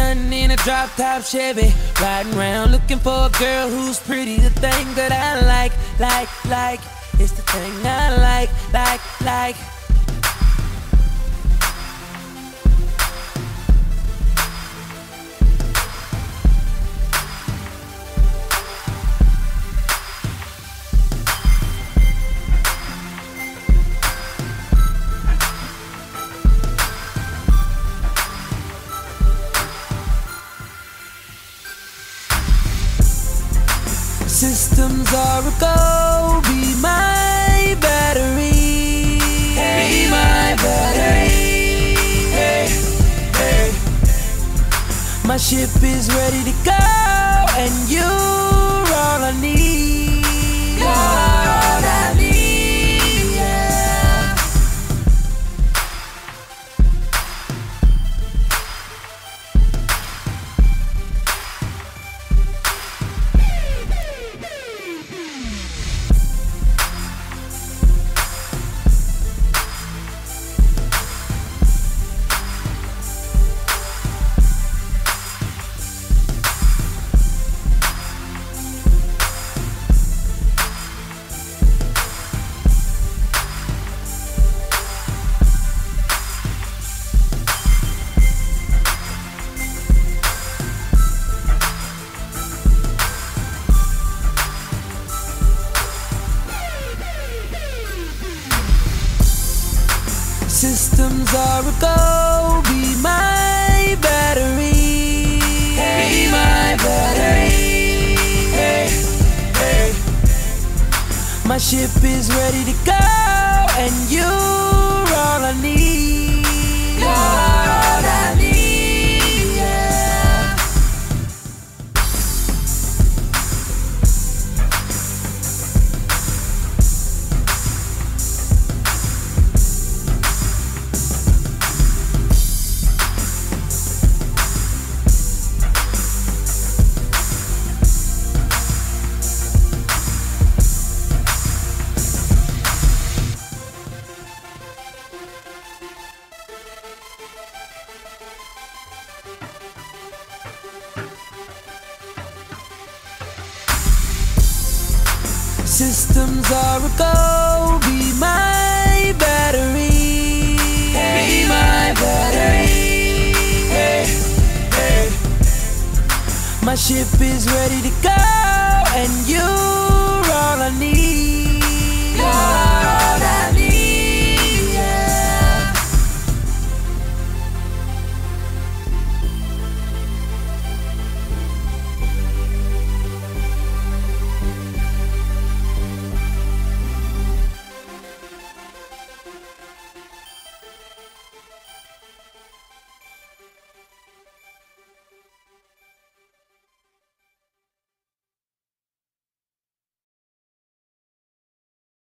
Hunting in a drop top Chevy, riding around looking for a girl who's pretty. The thing that I like. It's the thing I like. Systems are a go, be my battery. Be my battery. Hey. My ship is ready to go, and you're all I need. You're all I need, yeah. Systems are a go, be my battery. Be my battery. Hey. My ship is ready to go, and you're all I need. You're all I need, yeah. Systems are a go, be my battery. Be my battery. Hey. My ship is ready to go,